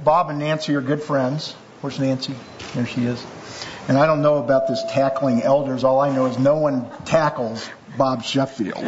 Bob and Nancy are good friends. Where's Nancy? There she is. And I don't know about this tackling elders. All I know is no one tackles Bob Sheffield.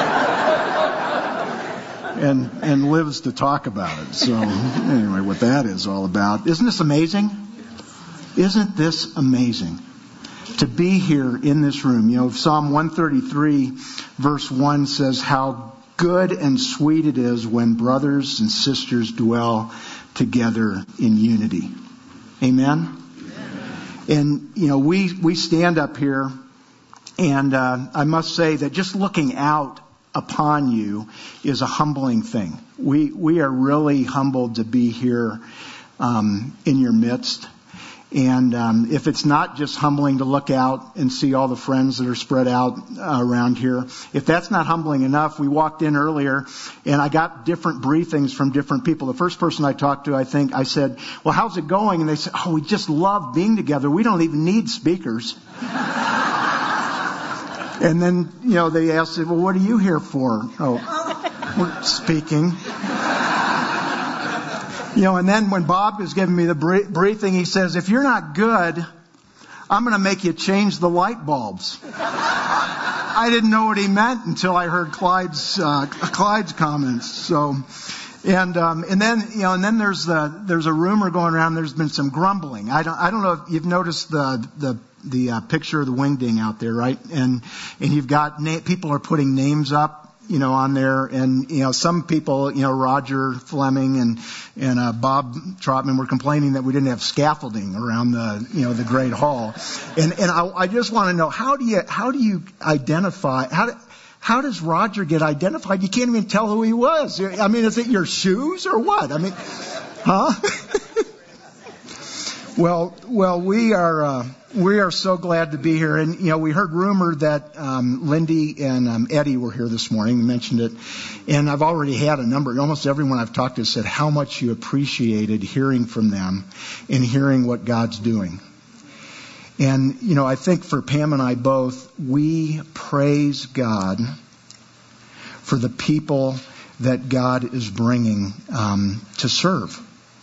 And lives to talk about it. So anyway, what that is all about. Isn't this amazing? Isn't this amazing? To be here in this room. You know, Psalm 133 verse 1 says how good and sweet it is when brothers and sisters dwell together in unity. Amen? And, you know, we stand up here, and I must say that just looking out upon you is a humbling thing. We are really humbled to be here in your midst. And if it's not just humbling to look out and see all the friends that are spread out around here, if that's not humbling enough, we walked in earlier and I got different briefings from different people. The first person I talked to, I said, well, how's it going? And they said, oh, we just love being together. We don't even need speakers. And then, you know, they asked, well, what are you here for? Oh, we're speaking. You know, and then when Bob was giving me the briefing, he says, if you're not good, I'm going to make you change the light bulbs. I didn't know what he meant until I heard Clyde's comments. So, and then, you know, and then there's a rumor going around. There's been some grumbling. I don't know if you've noticed the picture of the wingding out there, right? And you've got people are putting names up, you know, on there, and you know, some people, you know, Roger Fleming and Bob Trotman were complaining that we didn't have scaffolding around the Great Hall, and I just want to know how do you identify how does Roger get identified? You can't even tell who he was. I mean, is it your shoes or what? I mean, huh? Well, we are so glad to be here, and you know, we heard rumor that Lindy and Eddie were here this morning. We mentioned it, and I've already had a number. Almost everyone I've talked to said how much you appreciated hearing from them and hearing what God's doing. And you know, I think for Pam and I both, we praise God for the people that God is bringing to serve.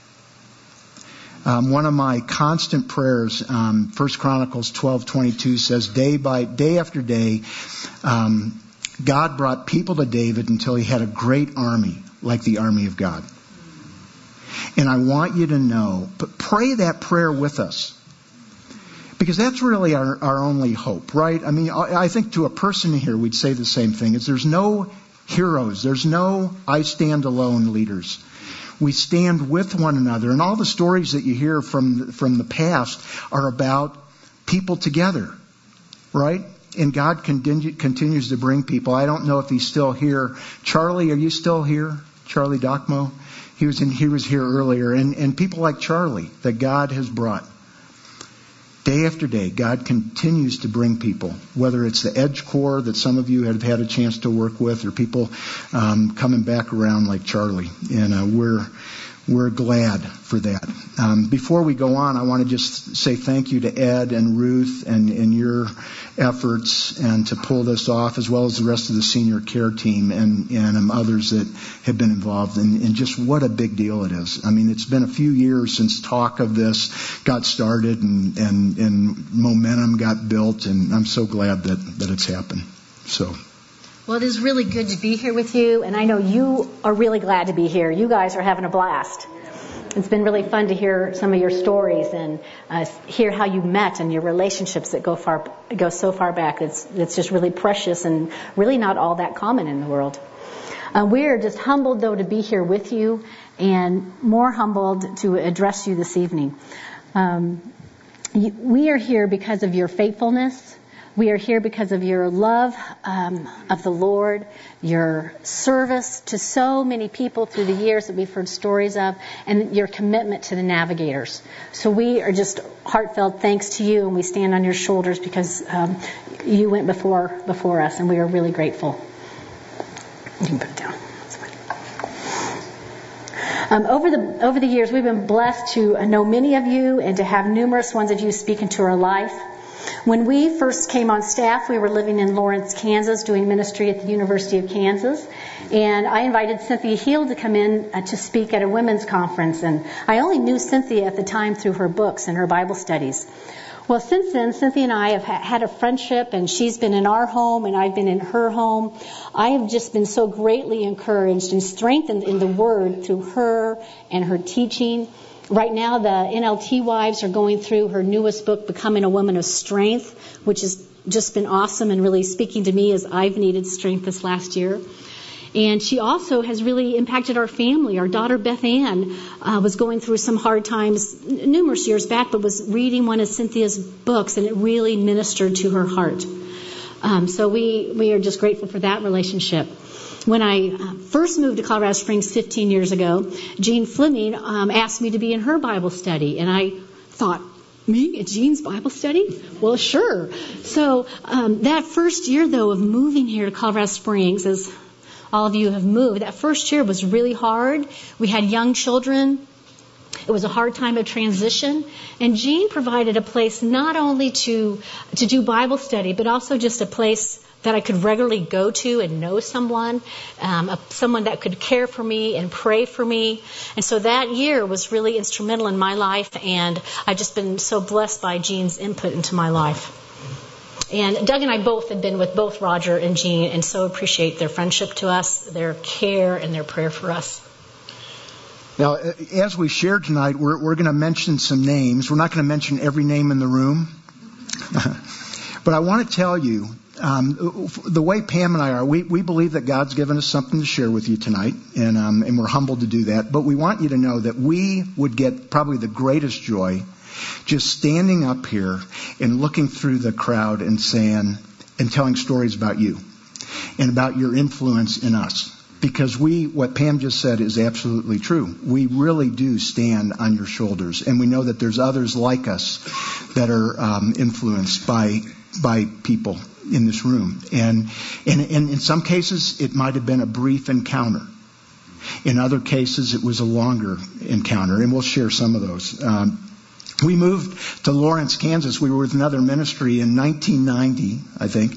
One of my constant prayers, 1 Chronicles 12:22 says, day after day, God brought people to David until he had a great army, like the army of God. And I want you to know, but pray that prayer with us. Because that's really our only hope, right? I mean, I think to a person here, we'd say the same thing. Is there's no heroes. There's no I stand alone leaders. We stand with one another. And all the stories that you hear from the past are about people together, right? And God continues to bring people. I don't know if he's still here. Charlie, are you still here? Charlie Dockmo? He was here earlier. And people like Charlie that God has brought. Day after day, God continues to bring people, whether it's the Edge Corps that some of you have had a chance to work with, or people coming back around like Charlie. And we're glad for that. Before we go on, I want to just say thank you to Ed and Ruth and your efforts and to pull this off, as well as the rest of the senior care team and others that have been involved. And just what a big deal it is. I mean, it's been a few years since talk of this got started and momentum got built, and I'm so glad that it's happened. So. Well, it is really good to be here with you, and I know you are really glad to be here. You guys are having a blast. It's been really fun to hear some of your stories and hear how you met and your relationships that go so far back. It's just really precious and really not all that common in the world. We are just humbled, though, to be here with you, and more humbled to address you this evening. We are here because of your faithfulness. We are here because of your love of the Lord, your service to so many people through the years that we've heard stories of, and your commitment to the Navigators. So we are just heartfelt thanks to you, and we stand on your shoulders because you went before us, and we are really grateful. You can put it down. Over the years, we've been blessed to know many of you and to have numerous ones of you speak into our life. When we first came on staff, we were living in Lawrence, Kansas, doing ministry at the University of Kansas. And I invited Cynthia Heald to come in to speak at a women's conference. And I only knew Cynthia at the time through her books and her Bible studies. Well, since then, Cynthia and I have had a friendship, and she's been in our home, and I've been in her home. I have just been so greatly encouraged and strengthened in the Word through her and her teaching. Right now, the NLT wives are going through her newest book, Becoming a Woman of Strength, which has just been awesome and really speaking to me as I've needed strength this last year. And she also has really impacted our family. Our daughter, Beth Ann, was going through some hard times numerous years back, but was reading one of Cynthia's books, and it really ministered to her heart. So we are just grateful for that relationship. When I first moved to Colorado Springs 15 years ago, Jean Fleming asked me to be in her Bible study, and I thought, me at Jean's Bible study? Well, sure. So that first year, though, of moving here to Colorado Springs, as all of you have moved, that first year was really hard. We had young children. It was a hard time of transition. And Jean provided a place not only to do Bible study, but also just a place that I could regularly go to and know someone, someone that could care for me and pray for me. And so that year was really instrumental in my life, and I've just been so blessed by Jean's input into my life. And Doug and I both have been with both Roger and Jean, and so appreciate their friendship to us, their care, and their prayer for us. Now, as we shared tonight, we're going to mention some names. We're not going to mention every name in the room. But I want to tell you, the way Pam and I are, we believe that God's given us something to share with you tonight, and we're humbled to do that. But we want you to know that we would get probably the greatest joy just standing up here and looking through the crowd and saying, and telling stories about you and about your influence in us. Because what Pam just said is absolutely true. We really do stand on your shoulders, and we know that there's others like us that are influenced by people in this room. And in some cases, it might have been a brief encounter. In other cases, it was a longer encounter, and we'll share some of those. We moved to Lawrence, Kansas. We were with another ministry in 1990, I think,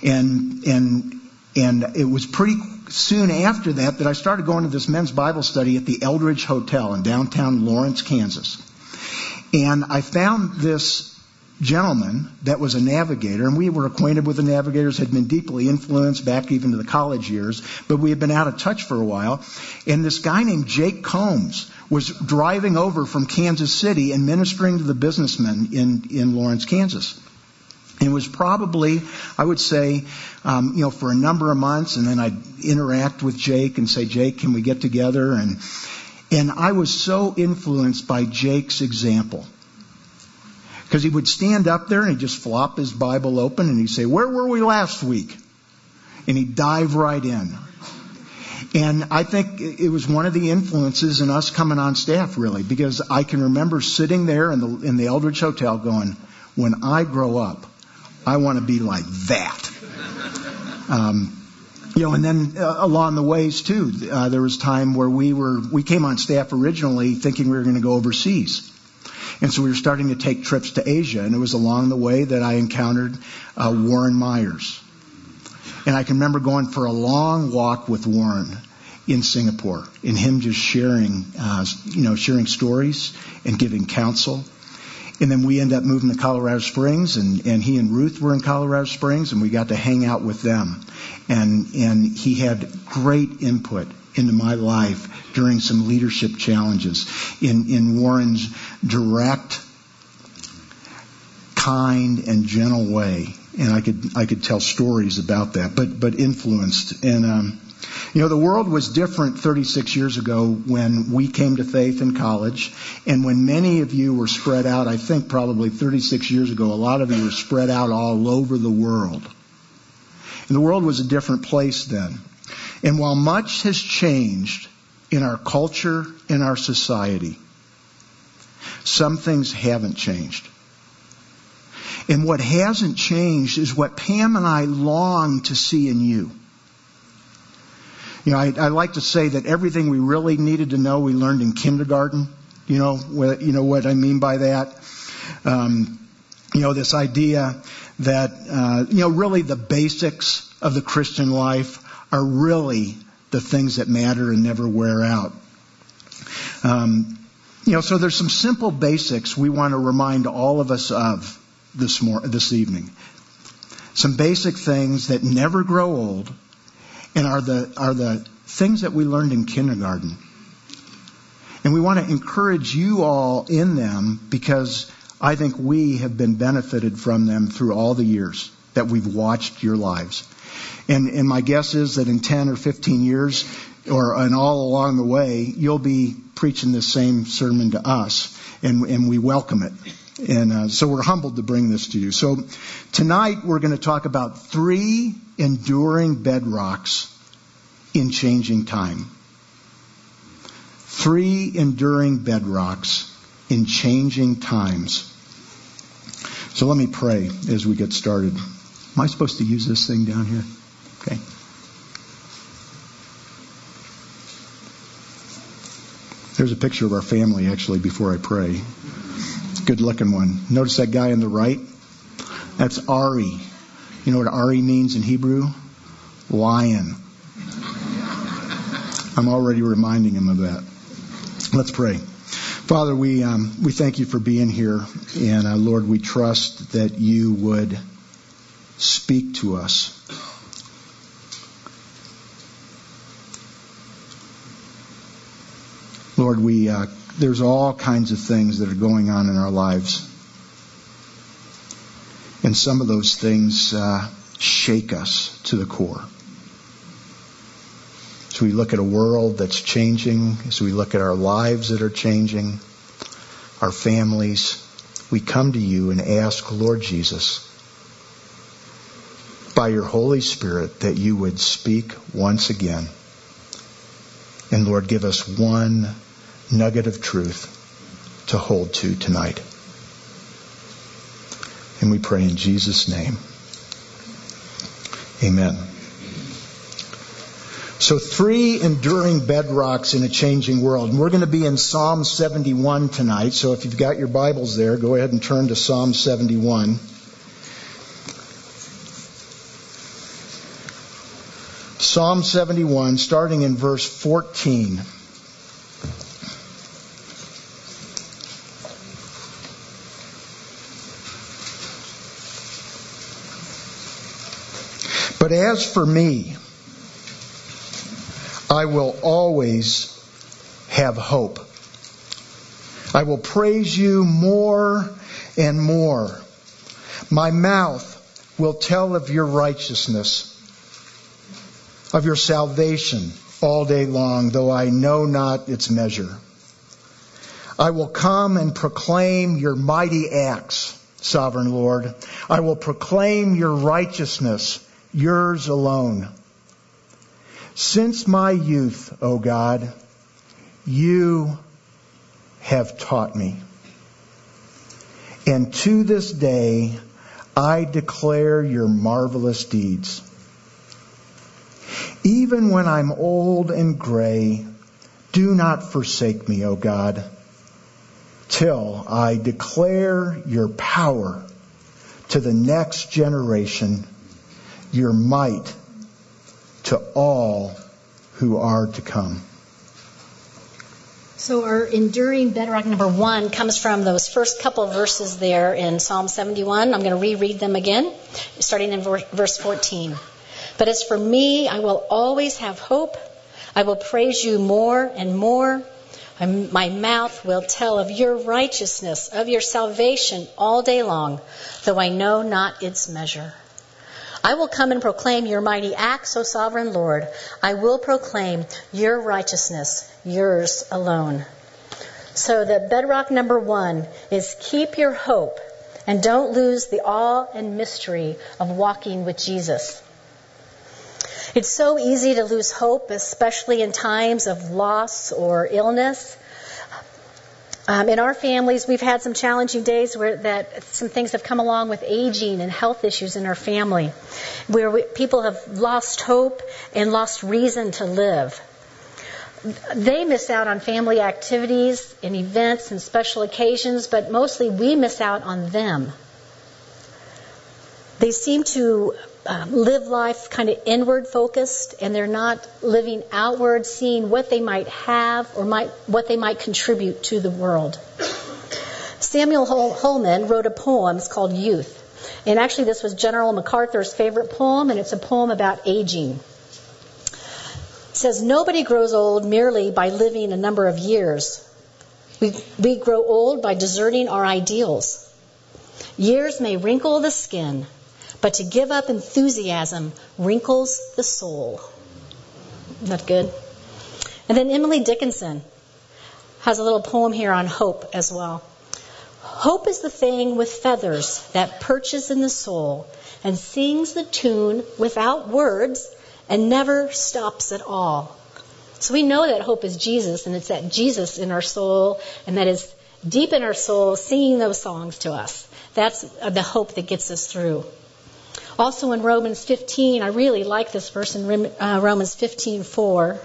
and it was pretty soon after that I started going to this men's Bible study at the Eldridge Hotel in downtown Lawrence, Kansas. And I found this gentleman that was a navigator, and we were acquainted with the navigators, had been deeply influenced back even to the college years, but we had been out of touch for a while. And this guy named Jake Combs was driving over from Kansas City and ministering to the businessmen in Lawrence, Kansas. It was probably, I would say, for a number of months, and then I'd interact with Jake and say, Jake, can we get together? And I was so influenced by Jake's example. Because he would stand up there and he'd just flop his Bible open and he'd say, where were we last week? And he'd dive right in. And I think it was one of the influences in us coming on staff, really, because I can remember sitting there in the Eldridge Hotel going, when I grow up, I want to be like that. And then along the ways, too, there was time where we came on staff originally thinking we were going to go overseas. And so we were starting to take trips to Asia, and it was along the way that I encountered Warren Myers. And I can remember going for a long walk with Warren in Singapore, and him just sharing stories and giving counsel. And then we ended up moving to Colorado Springs, and he and Ruth were in Colorado Springs, and we got to hang out with them. And he had great input into my life during some leadership challenges in Warren's direct, kind, and gentle way. And I could tell stories about that, but influenced. And the world was different 36 years ago when we came to faith in college, and when many of you were spread out. I think probably 36 years ago, a lot of you were spread out all over the world. And the world was a different place then. And while much has changed in our culture, in our society, some things haven't changed. And what hasn't changed is what Pam and I long to see in you. I like to say that everything we really needed to know, we learned in kindergarten. You know what I mean by that? this idea that, really the basics of the Christian life are really the things that matter and never wear out. So there's some simple basics we want to remind all of us of this evening. Some basic things that never grow old and are the things that we learned in kindergarten. And we want to encourage you all in them because I think we have been benefited from them through all the years that we've watched your lives. And my guess is that in 10 or 15 years, and all along the way, you'll be preaching this same sermon to us, and we welcome it. And so we're humbled to bring this to you. So tonight we're going to talk about 3 enduring bedrocks in changing time. 3 enduring bedrocks in changing times. So let me pray as we get started. Am I supposed to use this thing down here? Okay. There's a picture of our family, actually, before I pray. Good looking one. Notice that guy on the right? That's Ari. You know what Ari means in Hebrew? Lion. I'm already reminding him of that. Let's pray. Father, we thank you for being here. And Lord, we trust that you would speak to us. Lord, there's all kinds of things that are going on in our lives. And some of those things shake us to the core. As we look at a world that's changing, as we look at our lives that are changing, our families, we come to you and ask, Lord Jesus, by your Holy Spirit, that you would speak once again. And Lord, give us one nugget of truth to hold to tonight. And we pray in Jesus' name. Amen. So 3 enduring bedrocks in a changing world. And we're going to be in Psalm 71 tonight. So if you've got your Bibles there, go ahead and turn to Psalm 71. Psalm 71, starting in verse 14. But as for me, I will always have hope. I will praise you more and more. My mouth will tell of your righteousness, of your salvation all day long, though I know not its measure. I will come and proclaim your mighty acts, sovereign Lord. I will proclaim your righteousness, yours alone. Since my youth, O God, you have taught me. And to this day, I declare your marvelous deeds. Even when I'm old and gray, do not forsake me, O God, till I declare your power to the next generation, your might to all who are to come. So our enduring bedrock number 1 comes from those first couple verses there in Psalm 71. I'm going to reread them again, starting in verse 14. But as for me, I will always have hope. I will praise you more and more. My mouth will tell of your righteousness, of your salvation all day long, though I know not its measure. I will come and proclaim your mighty acts, O sovereign Lord. I will proclaim your righteousness, yours alone. So the bedrock number 1 is keep your hope and don't lose the awe and mystery of walking with Jesus. It's so easy to lose hope, especially in times of loss or illness. In our families, we've had some challenging days where some things have come along with aging and health issues in our family, where people have lost hope and lost reason to live. They miss out on family activities and events and special occasions, but mostly we miss out on them. They seem to live life kind of inward focused, and they're not living outward, seeing what they might have or what they might contribute to the world. Samuel Holman wrote a poem. It's called Youth. And actually this was General MacArthur's favorite poem, and it's a poem about aging. It says, "Nobody grows old merely by living a number of years. We grow old by deserting our ideals. Years may wrinkle the skin, but to give up enthusiasm wrinkles the soul." Isn't that good? And then Emily Dickinson has a little poem here on hope as well. "Hope is the thing with feathers that perches in the soul and sings the tune without words and never stops at all." So we know that hope is Jesus, and it's that Jesus in our soul, and that is deep in our soul singing those songs to us. That's the hope that gets us through. Also in Romans 15, I really like this verse in Romans 15:4.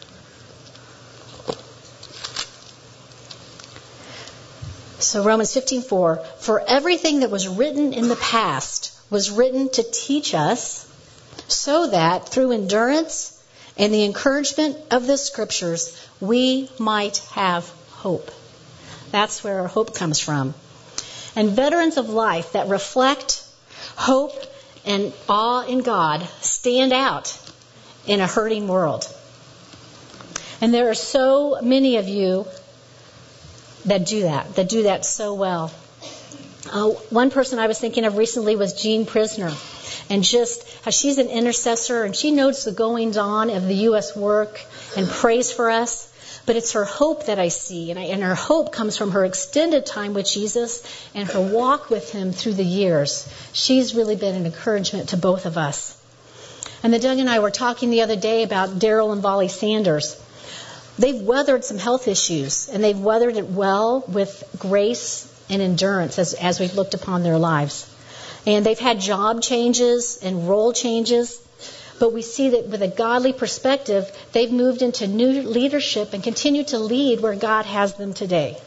So Romans 15:4, "For everything that was written in the past was written to teach us, so that through endurance and the encouragement of the Scriptures we might have hope." That's where our hope comes from. And veterans of life that reflect hope and awe in God stand out in a hurting world. And there are so many of you that do that so well. One person I was thinking of recently was Jean Prisner. And just how she's an intercessor, and she knows the goings on of the U.S. work and prays for us. But it's her hope that I see, and her hope comes from her extended time with Jesus and her walk with Him through the years. She's really been an encouragement to both of us. And then Doug and I were talking the other day about Daryl and Volley Sanders. They've weathered some health issues, and they've weathered it well with grace and endurance as we've looked upon their lives. And they've had job changes and role changes, but we see that with a godly perspective, they've moved into new leadership and continue to lead where God has them today.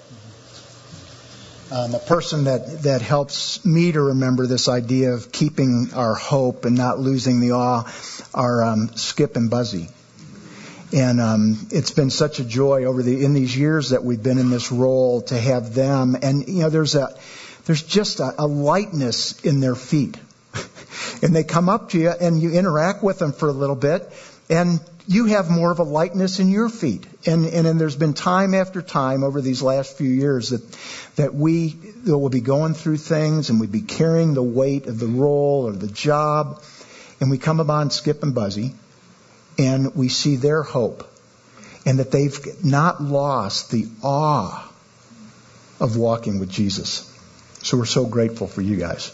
A person that helps me to remember this idea of keeping our hope and not losing the awe are Skip and Buzzy. And it's been such a joy in these years that we've been in this role to have them. And there's just a lightness in their feet. And they come up to you and you interact with them for a little bit, and you have more of a lightness in your feet. And there's been time after time over these last few years that we will be going through things, and we'd be carrying the weight of the role or the job, and we come upon Skip and Buzzy, and we see their hope, and that they've not lost the awe of walking with Jesus. So we're so grateful for you guys.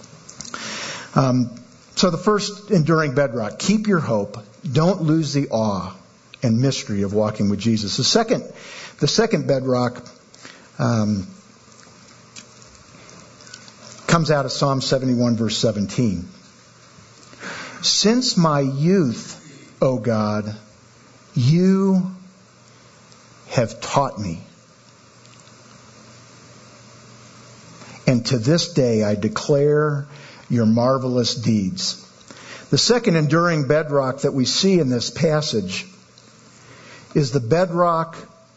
So the first enduring bedrock, keep your hope. Don't lose the awe and mystery of walking with Jesus. The second bedrock comes out of Psalm 71, verse 17. "Since my youth, O God, you have taught me. And to this day I declare your marvelous deeds." The second enduring bedrock that we see in this passage is the bedrock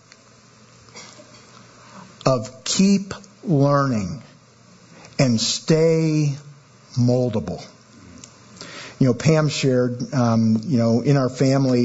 of keep learning and stay moldable. Pam shared, in our family,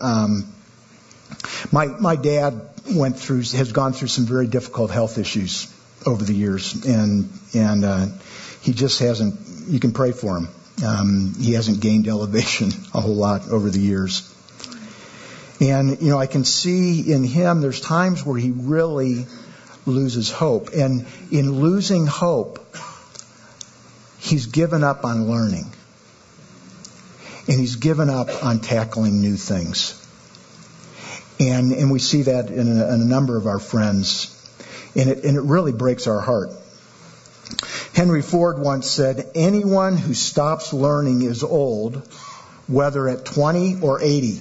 my dad has gone through some very difficult health issues over the years, and he just hasn't. You can pray for him. He hasn't gained elevation a whole lot over the years, and I can see in him there's times where he really loses hope, and in losing hope, he's given up on learning. And he's given up on tackling new things. And we see that in a number of our friends. And it really breaks our heart. Henry Ford once said, "Anyone who stops learning is old, whether at 20 or 80.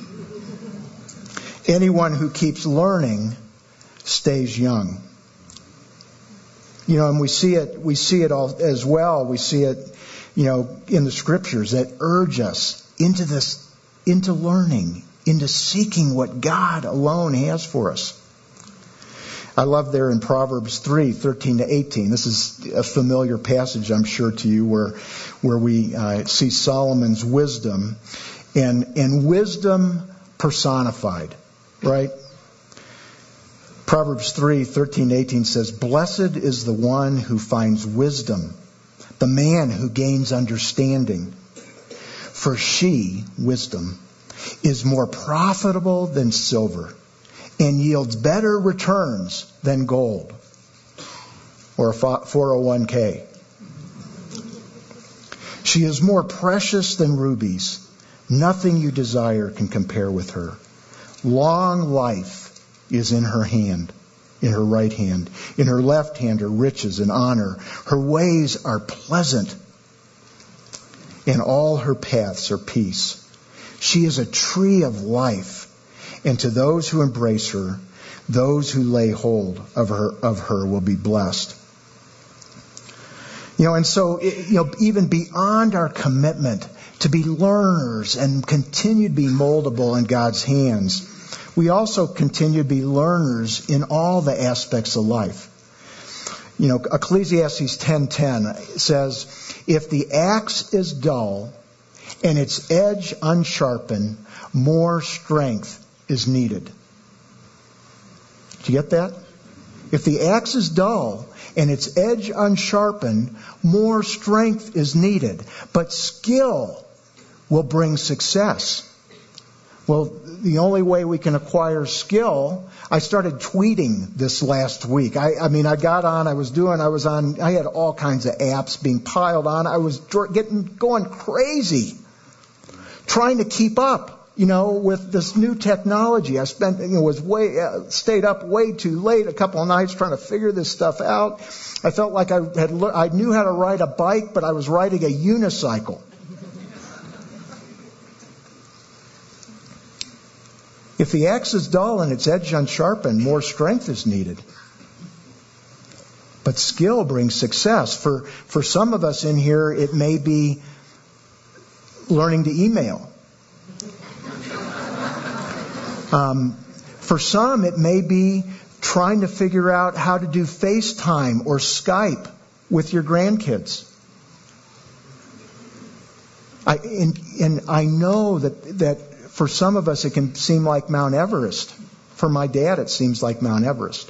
Anyone who keeps learning stays young." And we see it all as well. We see it in the scriptures that urge us into learning, into seeking what God alone has for us. I love there in Proverbs 3:13-18. This is a familiar passage, I'm sure, to you, where we see Solomon's wisdom and wisdom personified, right? Proverbs 3:13-18 says, "Blessed is the one who finds wisdom, the man who gains understanding. For she, wisdom, is more profitable than silver and yields better returns than gold," or a 401k. "She is more precious than rubies. Nothing you desire can compare with her. Long life is in her hand, in her right hand. In her left hand are riches and honor. Her ways are pleasant, and all her paths are peace. She is a tree of life, and to those who embrace her, those who lay hold of her will be blessed." And so, even beyond our commitment to be learners and continue to be moldable in God's hands, we also continue to be learners in all the aspects of life. Ecclesiastes 10:10 says, "If the axe is dull and its edge unsharpened, more strength is needed." Did you get that? If the axe is dull and its edge unsharpened, more strength is needed. But skill will bring success. Well, the only way we can acquire skill, I started tweeting this last week. I got on, I had all kinds of apps being piled on. I was going crazy trying to keep up, with this new technology. I stayed up way too late a couple of nights trying to figure this stuff out. I felt like I knew how to ride a bike, but I was riding a unicycle. If the axe is dull and its edge unsharpened, more strength is needed. But skill brings success. For some of us in here, it may be learning to email. For some, it may be trying to figure out how to do FaceTime or Skype with your grandkids. I know that for some of us, it can seem like Mount Everest. For my dad, it seems like Mount Everest.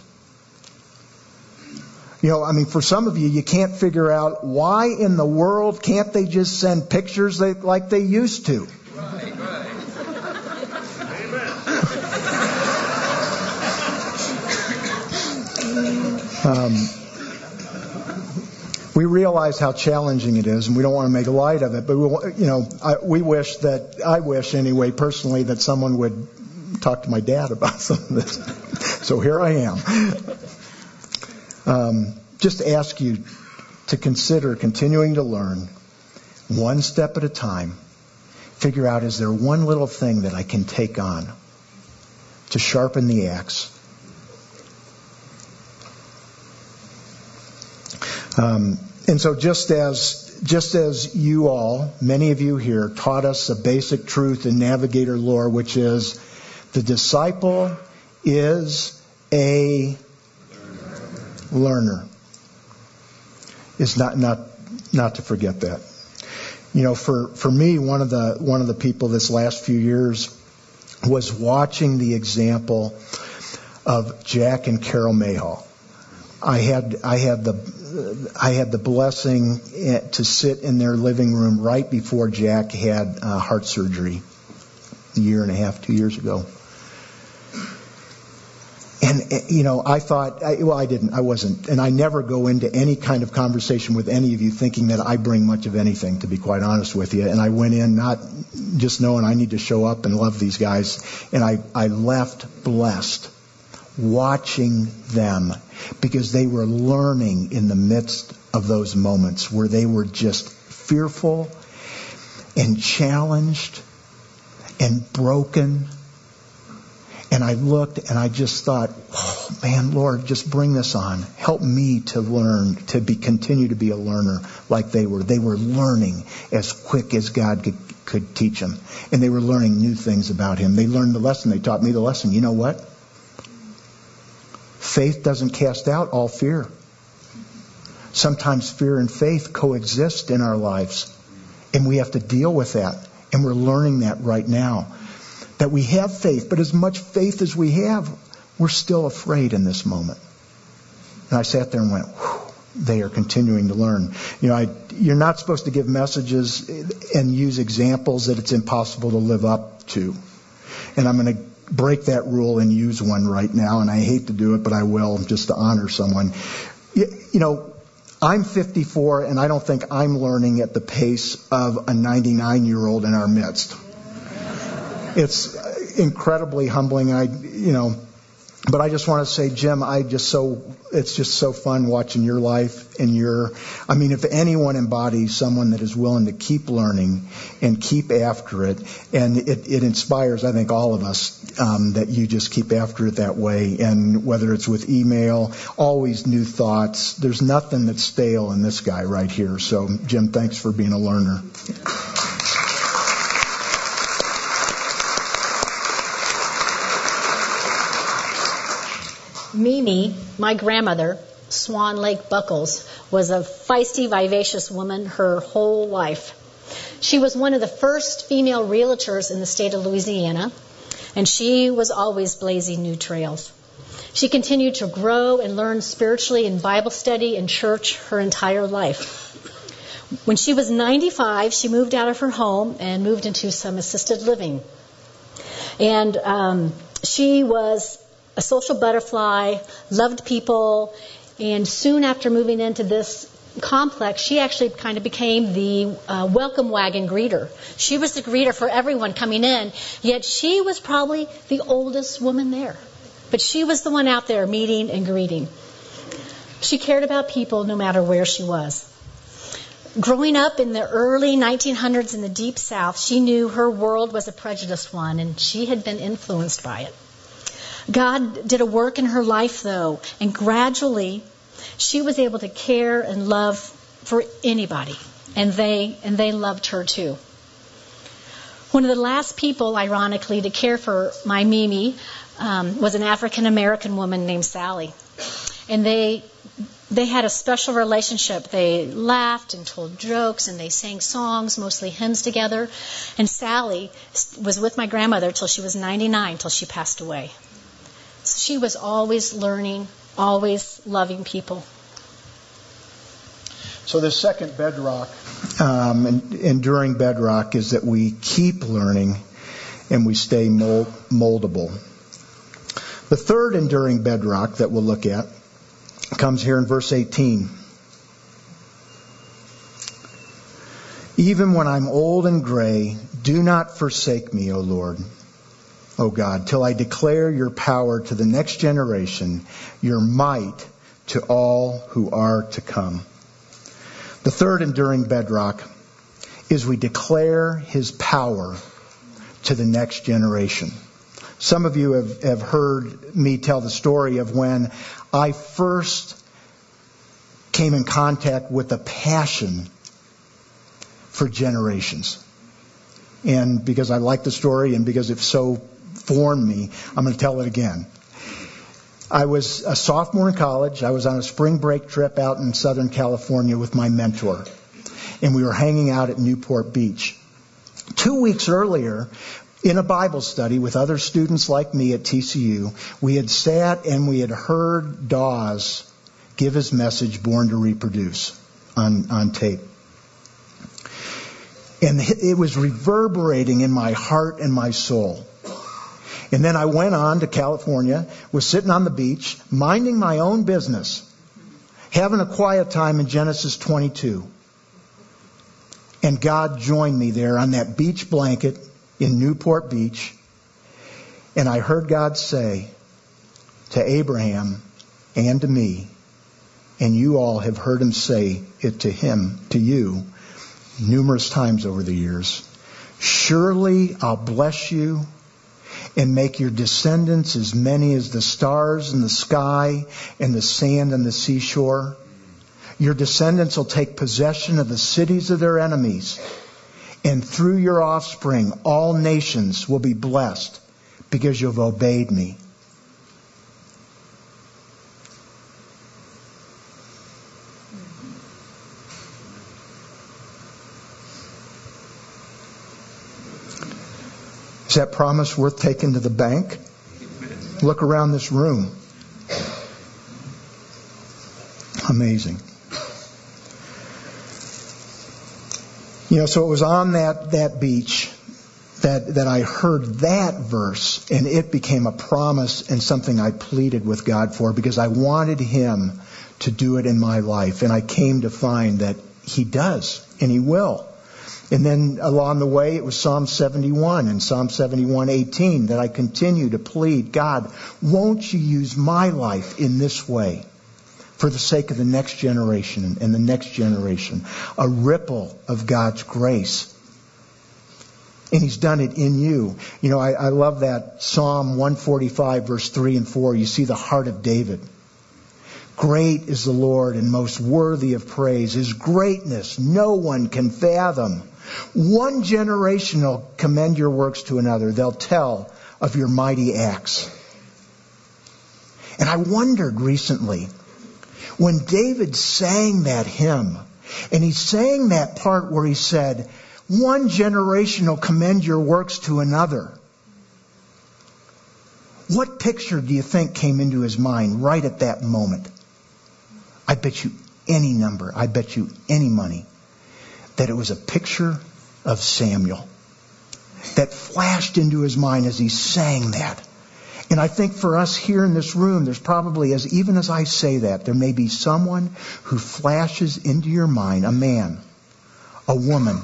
For some of you, you can't figure out why in the world can't they just send pictures like they used to. Right. We realize how challenging it is, and we don't want to make light of it. But I wish anyway, personally, that someone would talk to my dad about some of this. So here I am. Just ask you to consider continuing to learn, one step at a time. Figure out, is there one little thing that I can take on to sharpen the axe? And so just as you all, many of you here, taught us a basic truth in Navigator lore, which is the disciple is a learner. Is not to forget that. For me, one of the people this last few years was watching the example of Jack and Carol Mayhall. I had the blessing to sit in their living room right before Jack had heart surgery a year and a half, 2 years ago. And, I thought, I wasn't, and I never go into any kind of conversation with any of you thinking that I bring much of anything, to be quite honest with you. And I went in not just knowing I need to show up and love these guys, and I left blessed watching them, because they were learning in the midst of those moments where they were just fearful and challenged and broken. And I looked and I just thought, oh man, Lord, just bring this on. Help me to learn, continue to be a learner like they were. They were learning as quick as God could teach them. And they were learning new things about Him. They learned the lesson. They taught me the lesson. You know what? Faith doesn't cast out all fear. Sometimes fear and faith coexist in our lives. And we have to deal with that. And we're learning that right now. That we have faith, but as much faith as we have, we're still afraid in this moment. And I sat there and went, whew, they are continuing to learn. You're not supposed to give messages and use examples that it's impossible to live up to. And I'm going to break that rule and use one right now. And I hate to do it, but I will, just to honor someone. I'm 54, and I don't think I'm learning at the pace of a 99-year-old in our midst. It's incredibly humbling. But I just want to say, Jim, it's just so fun watching your life and if anyone embodies someone that is willing to keep learning and keep after it, and it inspires, I think, all of us, that you just keep after it that way. And whether it's with email, always new thoughts. There's nothing that's stale in this guy right here. So, Jim, thanks for being a learner. Mimi, my grandmother, Swan Lake Buckles, was a feisty, vivacious woman her whole life. She was one of the first female realtors in the state of Louisiana, and she was always blazing new trails. She continued to grow and learn spiritually in Bible study and church her entire life. When she was 95, she moved out of her home and moved into some assisted living. And she was a social butterfly, loved people, and soon after moving into this complex, she actually kind of became the welcome wagon greeter. She was the greeter for everyone coming in, yet she was probably the oldest woman there. But she was the one out there meeting and greeting. She cared about people no matter where she was. Growing up in the early 1900s in the Deep South, she knew her world was a prejudiced one, and she had been influenced by it. God did a work in her life, though, and gradually she was able to care and love for anybody, and they loved her too. One of the last people, ironically, to care for my Mimi was an African American woman named Sally, and they had a special relationship. They laughed and told jokes, and they sang songs, mostly hymns together. And Sally was with my grandmother till she was 99, till she passed away. She was always learning, always loving people. So the second bedrock, enduring bedrock, is that we keep learning and we stay moldable. The third enduring bedrock that we'll look at comes here in verse 18. Even when I'm old and gray, do not forsake me, O Lord. O God, till I declare your power to the next generation, your might to all who are to come. The third enduring bedrock is we declare His power to the next generation. Some of you have heard me tell the story of when I first came in contact with a passion for generations. And because I like the story and because it so formed me, I'm going to tell it again. I was a sophomore in college. I was on a spring break trip out in Southern California with my mentor. And we were hanging out at Newport Beach. 2 weeks earlier, in a Bible study with other students like me at TCU, we had sat and we had heard Dawes give his message, Born to Reproduce, on tape. And it was reverberating in my heart and my soul. And then I went on to California, was sitting on the beach, minding my own business, having a quiet time in Genesis 22. And God joined me there on that beach blanket in Newport Beach. And I heard God say to Abraham and to me, and you all have heard Him say it to you, numerous times over the years, surely I'll bless you, and make your descendants as many as the stars in the sky and the sand on the seashore. Your descendants will take possession of the cities of their enemies, and through your offspring all nations will be blessed because you've obeyed me. Is that promise worth taking to the bank? Look around this room. Amazing. So it was on that beach that I heard that verse, and it became a promise and something I pleaded with God for because I wanted Him to do it in my life. And I came to find that He does, and He will. And then along the way, it was Psalm 71 and Psalm 71:18 that I continue to plead, God, won't you use my life in this way for the sake of the next generation and the next generation? A ripple of God's grace. And He's done it in you. I love that Psalm 145, verse 3 and 4. You see the heart of David. Great is the Lord and most worthy of praise. His greatness no one can fathom. One generation will commend your works to another. They'll tell of your mighty acts. And I wondered recently, when David sang that hymn, and he sang that part where he said, one generation will commend your works to another. What picture do you think came into his mind right at that moment? I bet you any number, I bet you any money, that it was a picture of Samuel that flashed into his mind as he sang that. And I think for us here in this room, there's probably, even as I say that, there may be someone who flashes into your mind, a man, a woman,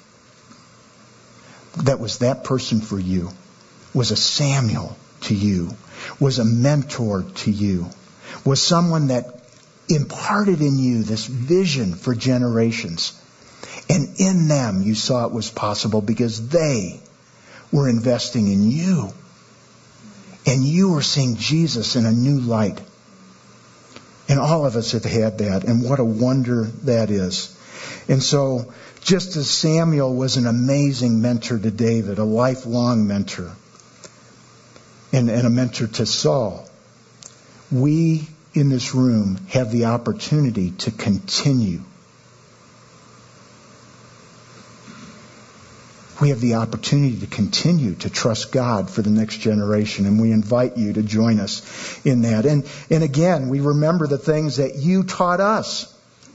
that was that person for you, was a Samuel to you, was a mentor to you, was someone that imparted in you this vision for generations. And in them, you saw it was possible because they were investing in you. And you were seeing Jesus in a new light. And all of us have had that. And what a wonder that is. And so, just as Samuel was an amazing mentor to David, a lifelong mentor, and a mentor to Saul, we in this room have the opportunity to continue. We have the opportunity to continue to trust God for the next generation, and we invite you to join us in that. And again, we remember the things that you taught us.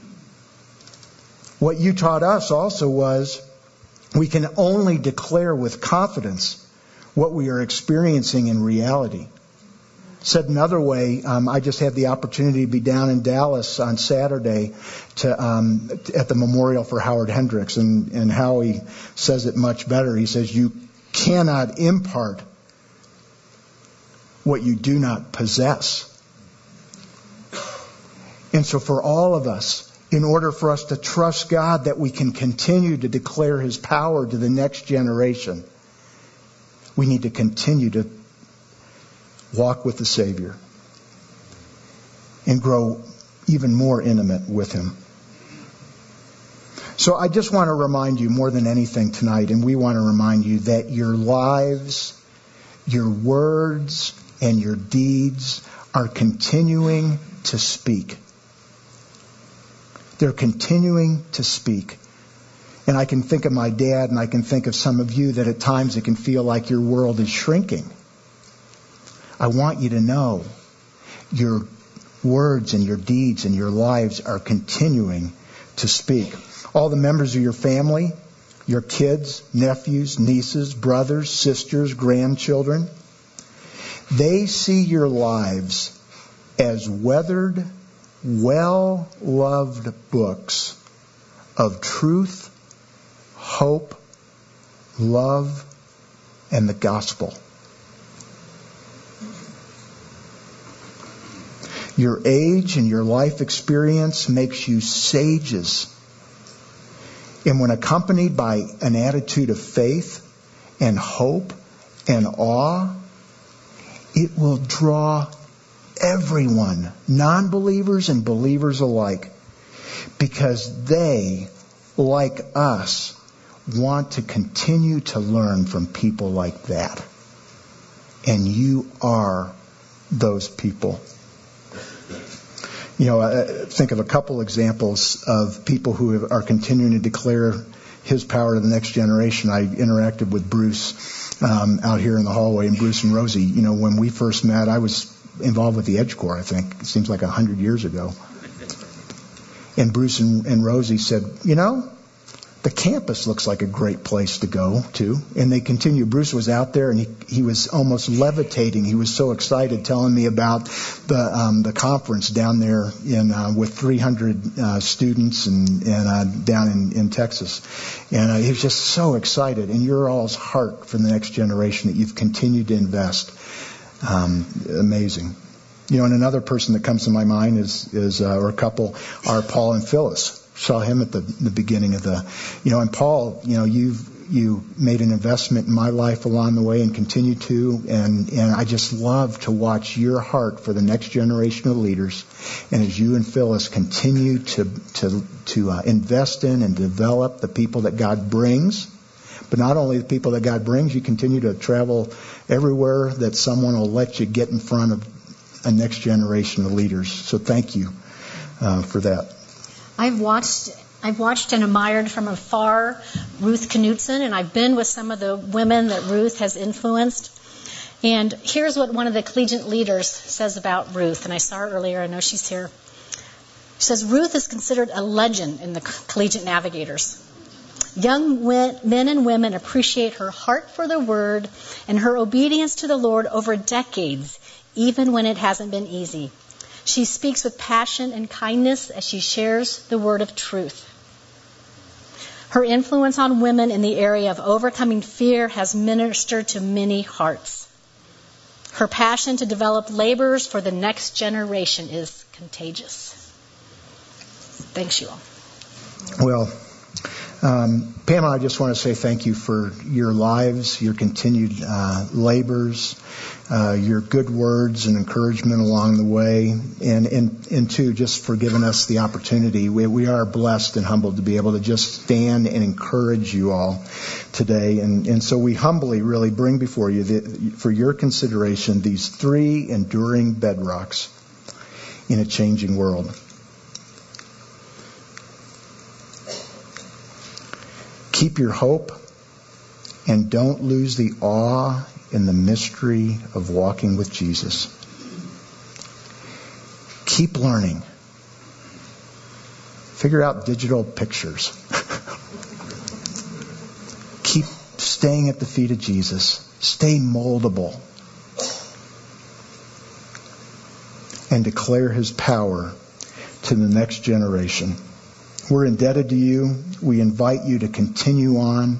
What you taught us also was we can only declare with confidence what we are experiencing in reality. Said another way, I just had the opportunity to be down in Dallas on Saturday at the memorial for Howard Hendricks, and Howie says it much better. He says, you cannot impart what you do not possess. And so for all of us, in order for us to trust God that we can continue to declare His power to the next generation, we need to continue to walk with the Savior and grow even more intimate with Him. So I just want to remind you more than anything tonight, and we want to remind you that your lives, your words, and your deeds are continuing to speak. They're continuing to speak. And I can think of my dad, and I can think of some of you that at times it can feel like your world is shrinking. I want you to know your words and your deeds and your lives are continuing to speak. All the members of your family, your kids, nephews, nieces, brothers, sisters, grandchildren, they see your lives as weathered, well-loved books of truth, hope, love, and the gospel. Your age and your life experience makes you sages. And when accompanied by an attitude of faith and hope and awe It will draw everyone, non-believers and believers alike, because they, like us, want to continue to learn from people like that. And you are those people. Think of a couple examples of people who are continuing to declare His power to the next generation. I interacted with Bruce out here in the hallway, and Bruce and Rosie. When we first met, I was involved with the Edge Corps, I think. It seems like 100 years ago. And Bruce and Rosie said, the campus looks like a great place to go to. And they continue. Bruce was out there, and he was almost levitating. He was so excited, telling me about the conference down there with 300 students and down in Texas. And he was just so excited. And your all's heart for the next generation that you've continued to invest. Amazing. And another person that comes to my mind is or a couple are Paul and Phyllis. Saw him at the beginning of and Paul, you made an investment in my life along the way and continue to, and I just love to watch your heart for the next generation of leaders, and as you and Phyllis continue to invest in and develop the people that God brings, but not only the people that God brings, you continue to travel everywhere that someone will let you get in front of a next generation of leaders. So thank you for that. I've watched and admired from afar Ruth Knutson, and I've been with some of the women that Ruth has influenced. And here's what one of the collegiate leaders says about Ruth, and I saw her earlier, I know she's here. She says, Ruth is considered a legend in the collegiate navigators. Young men and women appreciate her heart for the Word and her obedience to the Lord over decades, even when it hasn't been easy. She speaks with passion and kindness as she shares the word of truth. Her influence on women in the area of overcoming fear has ministered to many hearts. Her passion to develop laborers for the next generation is contagious. Thanks, you all. Well, Pam and I just want to say thank you for your lives, your continued labors, your good words and encouragement along the way, and too, just for giving us the opportunity. We are blessed and humbled to be able to just stand and encourage you all today. And so we humbly really bring before you, for your consideration, these 3 enduring bedrocks in a changing world. Keep your hope and don't lose the awe in the mystery of walking with Jesus. Keep learning. Figure out digital pictures. Keep staying at the feet of Jesus. Stay moldable. And declare His power to the next generation. We're indebted to you. We invite you to continue on.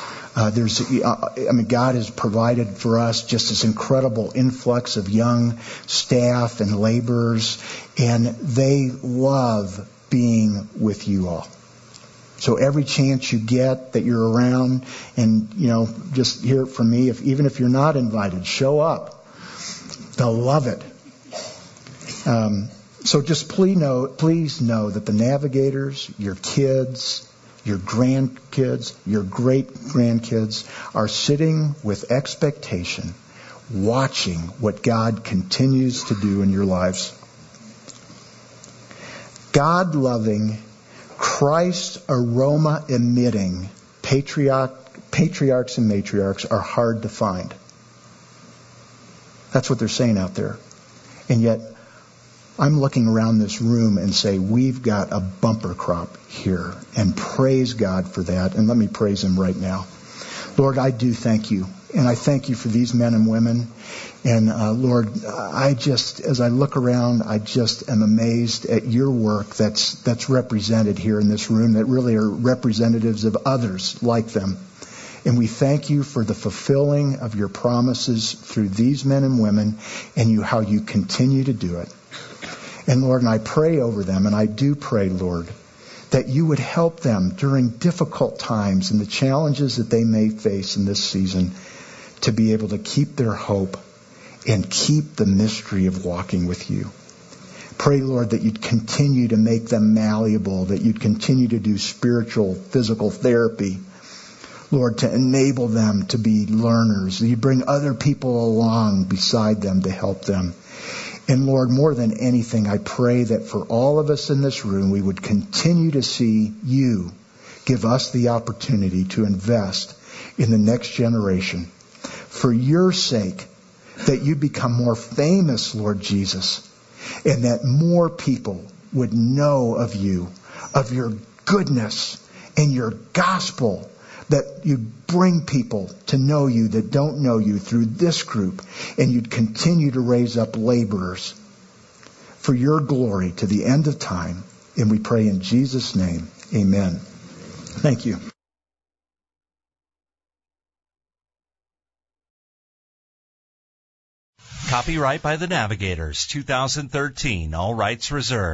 God has provided for us just this incredible influx of young staff and laborers, and they love being with you all. So every chance you get that you're around, and just hear it from me. Even if you're not invited, show up. They'll love it. So just please know that the navigators, your kids, your grandkids, your great-grandkids are sitting with expectation, watching what God continues to do in your lives. God-loving, Christ aroma-emitting patriarchs and matriarchs are hard to find. That's what they're saying out there. And yet, I'm looking around this room and say, we've got a bumper crop here. And praise God for that. And let me praise Him right now. Lord, I do thank you. And I thank you for these men and women. And Lord, as I look around, I just am amazed at your work that's represented here in this room, that really are representatives of others like them. And we thank you for the fulfilling of your promises through these men and women, and how you continue to do it. And Lord, and I pray over them, and I do pray, Lord, that you would help them during difficult times and the challenges that they may face in this season to be able to keep their hope and keep the mystery of walking with you. Pray, Lord, that you'd continue to make them malleable, that you'd continue to do spiritual, physical therapy, Lord, to enable them to be learners. You'd bring other people along beside them to help them. And Lord, more than anything, I pray that for all of us in this room, we would continue to see you give us the opportunity to invest in the next generation. For your sake, that you become more famous, Lord Jesus, and that more people would know of you, of your goodness and your gospel, that you'd bring people to know you that don't know you through this group, and you'd continue to raise up laborers for your glory to the end of time. And we pray in Jesus' name, amen. Thank you. Copyright by the Navigators, 2013, all rights reserved.